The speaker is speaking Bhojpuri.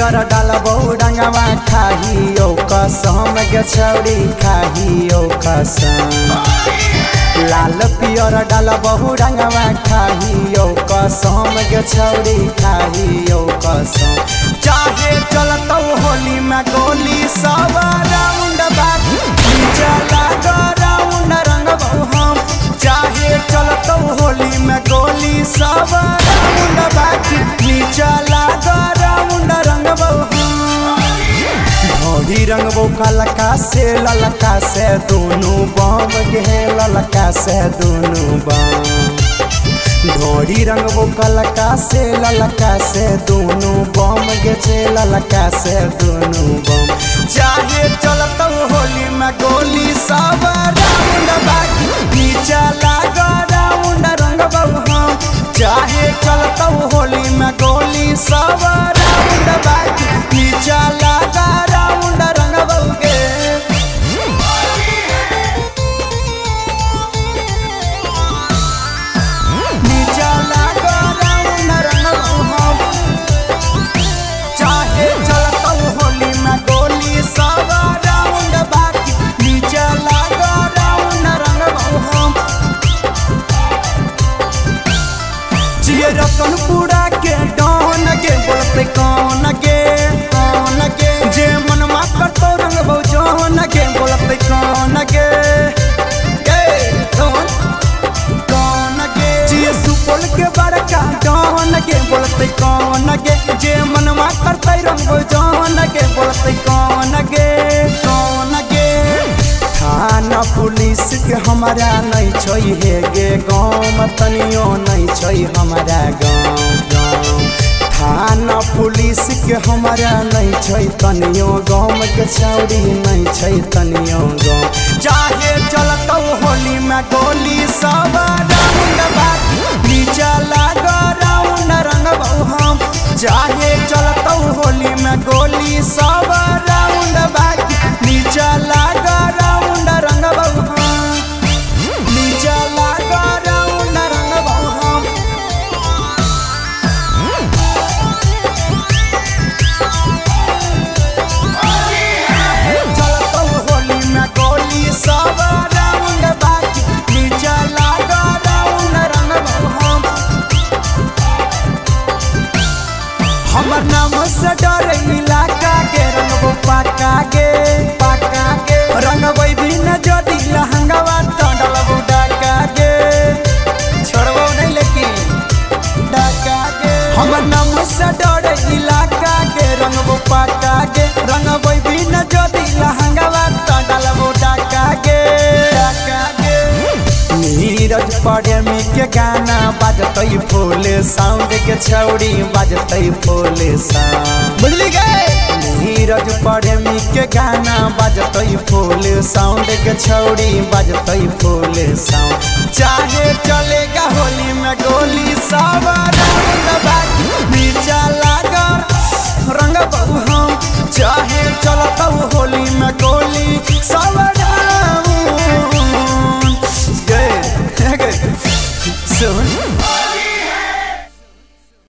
पियर डालबौ रंगवा खाहियो कसम गे छौरी खाहियो कसम। लाल पियर डालबौ रंगवा खाहियो कसम गे छौरी खाहियो कसम। चाहे चलतौ होली में गोली सब राउंड बाकी चला राउंड रंगबौ हम। चाहे चलतौ होली में गोली सब राउंड बाकी चला राउंड रंगबौ हम। ढोरी रंगबौ ललका से दोनों बम गे ललका से दोनों बम। ढोरी रंगबौ ललका से दोनों बम गे छे ललका से दोनों बम। चाहे चलतौ होली में गोली सब राउंड बाकी चला राउंड रंगबौ हम। चाहे चलतौ होली में गोली सब राउंड बाकी चला राउंड रंगबौ गे। रतन पूरा के डॉन गे बोलते कौन गे जे मनमा करतो रंगबौ जौन गे बोलते कौन गे कौन गे जे सुपौल के बड़का डॉन गे बोलते कौन गे जे मनमा करते रंगबौ जौन गे बोलते कौन गे। थाना पुलिस के हमारा नहीं छै हे गे गाँव तनियो नहीं छै हमारा गाँव। थाना पुलिस के हमारा नहीं छै तनियो गाँव के छौरी नहीं छै तनियो गाँव। चाहे चलतौ होली में गोली सब राउंड बाकी चला राउंड रंगबौ हम। चाहे चलतौ होली में गोली सब राउंड बाकी चला राउंड रंगबौ हम। चला राउंड रंगबौ हम। चलतौ होली में गोली सब राउंड बाकी चला राउंड रंगबौ हम। हमर नाम से डर इलाका के रंगबौ पाका गे रंगबै भी न जदी लहंगवा तो डलबौ डाका गे छोड़बौ नहीं लेकिन डाका गे। हमर नाम से डर इलाका के रंगबौ पाका गे रंगबै भी न जदी लहंगवा तो डलबौ डाका गे। नीरज प्रेमी के गाना बजतै फुल साउंड के छौरी बजतै फुल साउंड बुझली गे। नीरज प्रेमी के गाना बजतै फुल साउंड के छौरी बजतै फुल साउंड। चाहे चलेगा होली में गोली सब राउंड बाकी चला रंगबौ हम। चाहे चलतौ होली में गोली सब